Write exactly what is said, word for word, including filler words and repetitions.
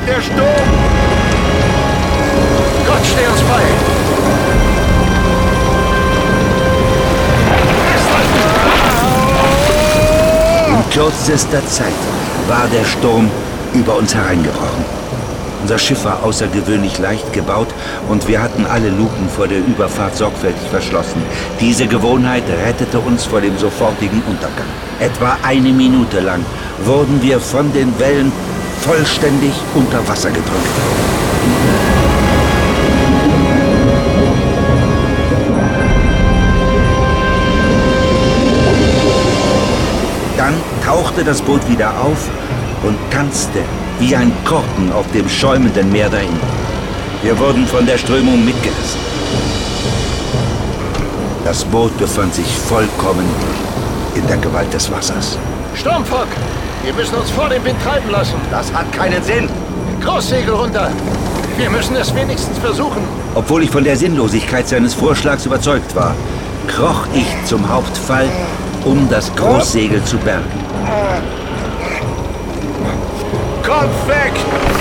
Der Sturm! Gott, steh uns bei! In kürzester Zeit war der Sturm über uns hereingebrochen. Unser Schiff war außergewöhnlich leicht gebaut und wir hatten alle Luken vor der Überfahrt sorgfältig verschlossen. Diese Gewohnheit rettete uns vor dem sofortigen Untergang. Etwa eine Minute lang wurden wir von den Wellen vollständig unter Wasser gedrückt. Dann tauchte das Boot wieder auf und tanzte wie ein Korken auf dem schäumenden Meer dahin. Wir wurden von der Strömung mitgerissen. Das Boot befand sich vollkommen in der Gewalt des Wassers. Sturmfock! Wir müssen uns vor dem Wind treiben lassen. Das hat keinen Sinn. Großsegel runter! Wir müssen es wenigstens versuchen. Obwohl ich von der Sinnlosigkeit seines Vorschlags überzeugt war, kroch ich zum Hauptfall, um das Großsegel zu bergen. Kopf weg!